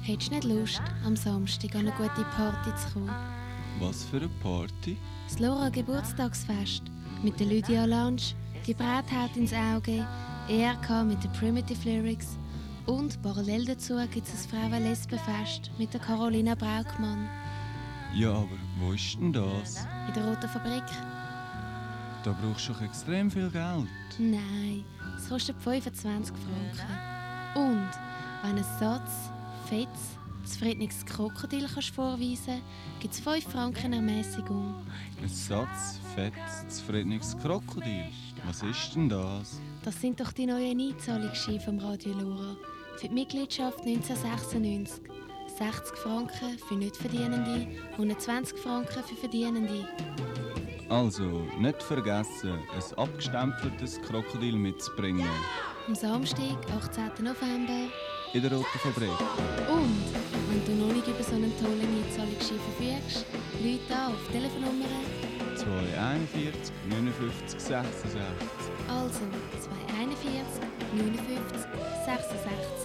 Hättest du nicht Lust, am Samstag an eine gute Party zu kommen? Was für eine Party? Das Lora Geburtstagsfest mit der Lydia Lunch, die Brathaut ins Auge, ERK mit den Primitive Lyrics und parallel dazu gibt es das Frauen-Lesben-Fest mit der Carolina Braukmann. Ja, aber wo ist denn das? In der Roten Fabrik? Da brauchst du doch extrem viel Geld. Nein, es kostet 25 Franken. Und wenn ein Satz, fettes, zufriedenes Krokodil kannst vorweisen, gibt es 5 Franken Ermässigung. Ein Satz, fett, zufriedenes Krokodil. Was ist denn das? Das sind doch die neuen Einzahlungsscheine vom Radio Lora. Für die Mitgliedschaft 1996. 60 Franken für Nichtverdienende und 20 Franken für Verdienende. Also, nicht vergessen, ein abgestempeltes Krokodil mitzubringen. Am Samstag, 18. November. In der Roten Fabrik. Und, wenn du noch nicht über so einen tollen Einzahlungsschein verfügst, Leute an auf Telefonnummer 241 59 66. Also 241 59 66.